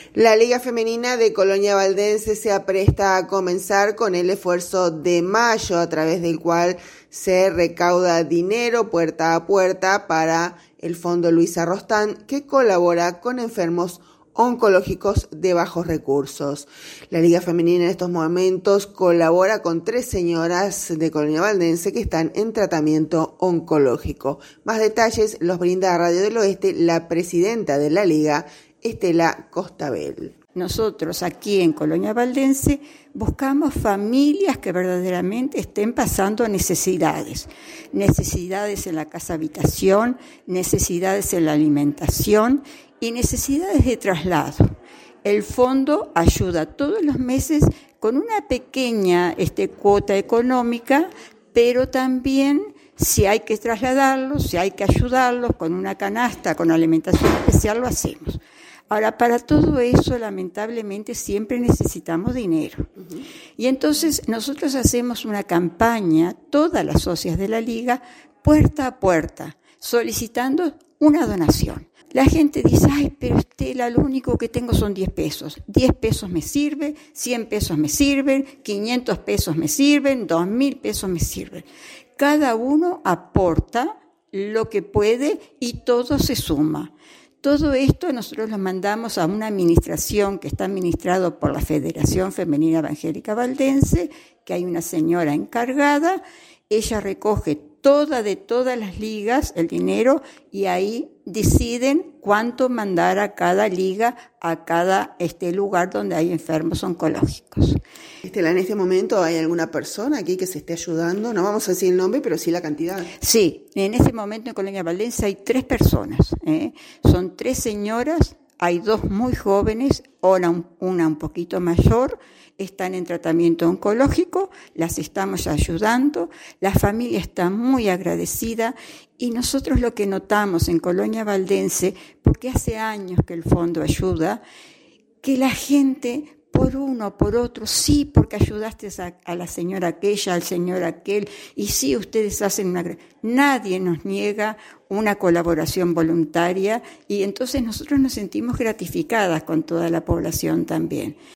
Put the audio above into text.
La Liga Femenina de Colonia Valdense se apresta a comenzar con el esfuerzo de mayo, a través del cual se recauda dinero puerta a puerta para el Fondo Luisa Rostán, que colabora con enfermos oncológicos de bajos recursos. La Liga Femenina en estos momentos colabora con 3 señoras de Colonia Valdense que están en tratamiento oncológico. Más detalles los brinda a Radio del Oeste la presidenta de la Liga, Estela Costabel. Nosotros aquí en Colonia Valdense buscamos familias que verdaderamente estén pasando necesidades en la casa habitación, necesidades en la alimentación y necesidades de traslado. El fondo ayuda todos los meses con una pequeña cuota económica, pero también si hay que trasladarlos, si hay que ayudarlos con una canasta, con alimentación especial, lo hacemos. Ahora, para todo eso, lamentablemente, siempre necesitamos dinero. Y entonces nosotros hacemos una campaña, todas las socias de la Liga, puerta a puerta, solicitando una donación. La gente dice, ay, pero Estela, lo único que tengo son 10 pesos. 10 pesos me sirve, 100 pesos me sirven, 500 pesos me sirven, 2.000 pesos me sirven. Cada uno aporta lo que puede y todo se suma. Todo esto nosotros lo mandamos a una administración que está administrado por la Federación Femenina Evangélica Valdense, que hay una señora encargada. Ella recoge de todas las ligas el dinero y ahí deciden cuánto mandar a cada liga, a cada lugar donde hay enfermos oncológicos. Estela, en este momento hay alguna persona aquí que se esté ayudando, no vamos a decir el nombre, pero sí la cantidad. Sí, en este momento en Colonia Valdense hay 3 personas, son 3 señoras, hay 2 muy jóvenes, una un poquito mayor, están en tratamiento oncológico, las estamos ayudando, la familia está muy agradecida y nosotros lo que notamos en Colonia Valdense, porque hace años que el fondo ayuda, que la gente por uno, por otro, sí, porque ayudaste a la señora aquella, al señor aquel, y sí, ustedes hacen nadie nos niega una colaboración voluntaria y entonces nosotros nos sentimos gratificadas con toda la población también.